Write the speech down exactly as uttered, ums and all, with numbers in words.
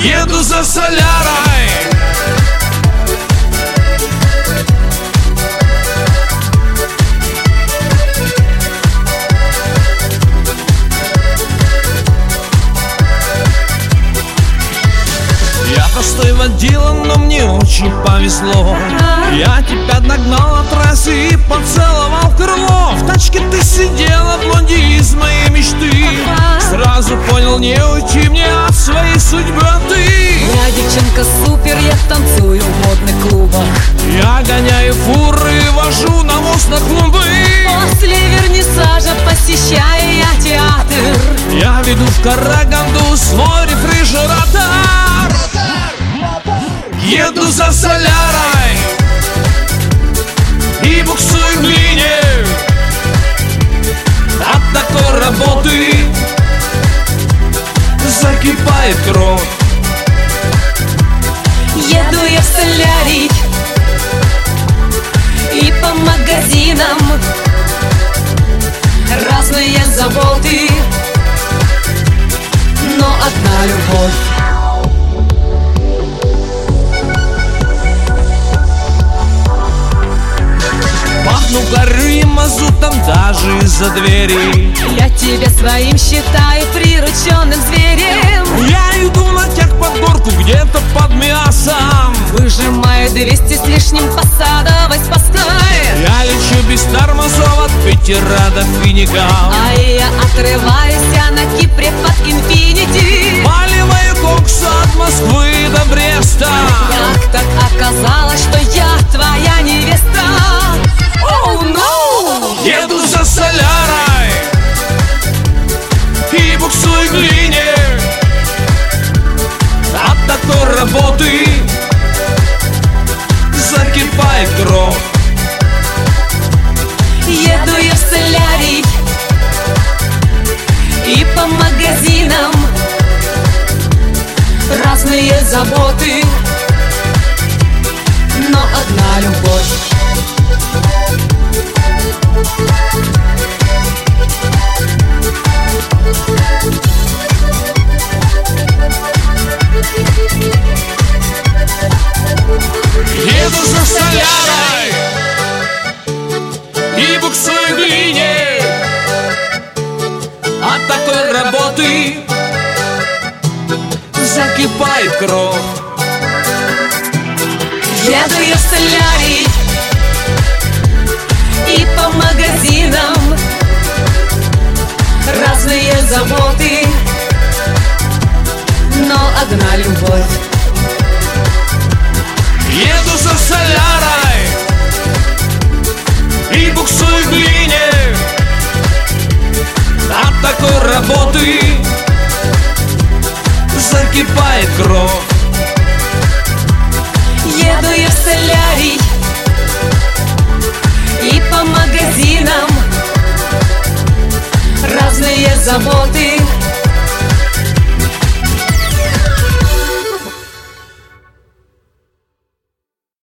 еду за солярой. Я простой водила, но мне очень повезло. Я тебя догнал от трассы и поцеловал в крыло. В тачке ты сидела, блонди из моей мечты. Сразу понял, не уйти мне от своей судьбы, а ты. Я девчонка супер, я танцую в модных клубах. Я гоняю фуры, вожу навоз на клумбы. После вернисажа посещаю я театр. Я веду в Караганду свой рефрижератор. Еду за солярой и буксую к глине. От такой работы закипает кровь. Еду я в солярий и по магазинам. Разные заботы, но одна любовь. Пахну горю и мазутом даже из-за двери. Я тебя своим считаю прирученным зверем. Я иду на техподборку где-то под мясом. Выжимаю двести с лишним по Садовой Спасской. Я лечу без тормозов от Питера до Финика. А я отрываюсь я на Кипре под Инфинити. Маливаю кокса от Москвы до Бреста. Как так оказалось, что я твоя невеста? Oh, no! Еду за солярой и буксую к глине. От такой работы закипает кровь. Еду я в солярий и по магазинам. Разные заботы, но одна любовь. Еду за солярой и буксую к глине. От такой работы закипает кровь. Еду я в солярий и по магазинам. Разные заботы, но одна любовь. Еду за солярой и буксую к глине. От такой работы закипает кровь. Еду я в солярий и по магазинам. Разные заботы,